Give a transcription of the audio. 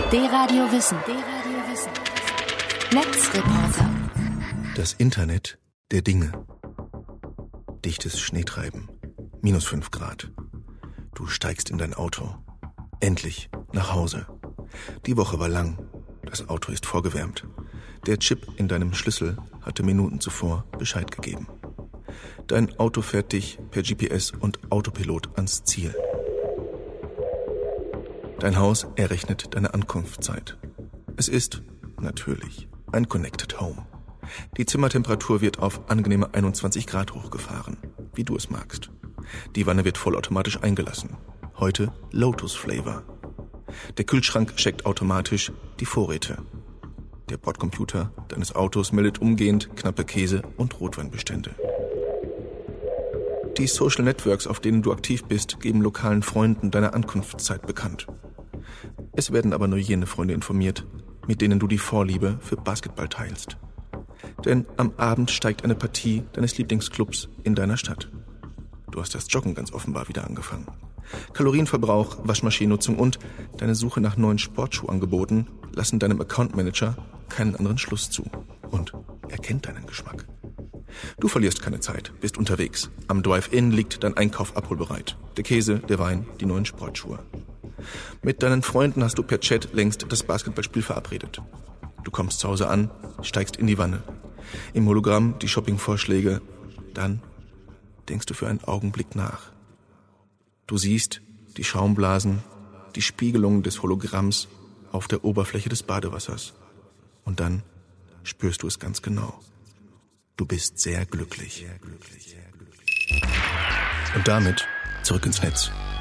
D-Radio Wissen. Netzreporter. Das Internet der Dinge. Dichtes Schneetreiben. -5 Grad. Du steigst in dein Auto. Endlich nach Hause. Die Woche war lang. Das Auto ist vorgewärmt. Der Chip in deinem Schlüssel hatte Minuten zuvor Bescheid gegeben. Dein Auto fährt dich per GPS und Autopilot ans Ziel. Dein Haus errechnet deine Ankunftszeit. Es ist, natürlich, ein Connected Home. Die Zimmertemperatur wird auf angenehme 21 Grad hochgefahren, wie du es magst. Die Wanne wird vollautomatisch eingelassen. Heute Lotus Flavor. Der Kühlschrank checkt automatisch die Vorräte. Der Bordcomputer deines Autos meldet umgehend knappe Käse- und Rotweinbestände. Die Social Networks, auf denen du aktiv bist, geben lokalen Freunden deine Ankunftszeit bekannt. Es werden aber nur jene Freunde informiert, mit denen du die Vorliebe für Basketball teilst. Denn am Abend steigt eine Partie deines Lieblingsclubs in deiner Stadt. Du hast das Joggen ganz offenbar wieder angefangen. Kalorienverbrauch, Waschmaschinennutzung und deine Suche nach neuen Sportschuhangeboten lassen deinem Accountmanager keinen anderen Schluss zu. Und er kennt deinen Geschmack. Du verlierst keine Zeit, bist unterwegs. Am Drive-In liegt dein Einkauf abholbereit. Der Käse, der Wein, die neuen Sportschuhe. Mit deinen Freunden hast du per Chat längst das Basketballspiel verabredet. Du kommst zu Hause an, steigst in die Wanne. Im Hologramm die Shoppingvorschläge. Dann denkst du für einen Augenblick nach. Du siehst die Schaumblasen, die Spiegelung des Hologramms auf der Oberfläche des Badewassers. Und dann spürst du es ganz genau. Du bist sehr glücklich. Und damit zurück ins Netz.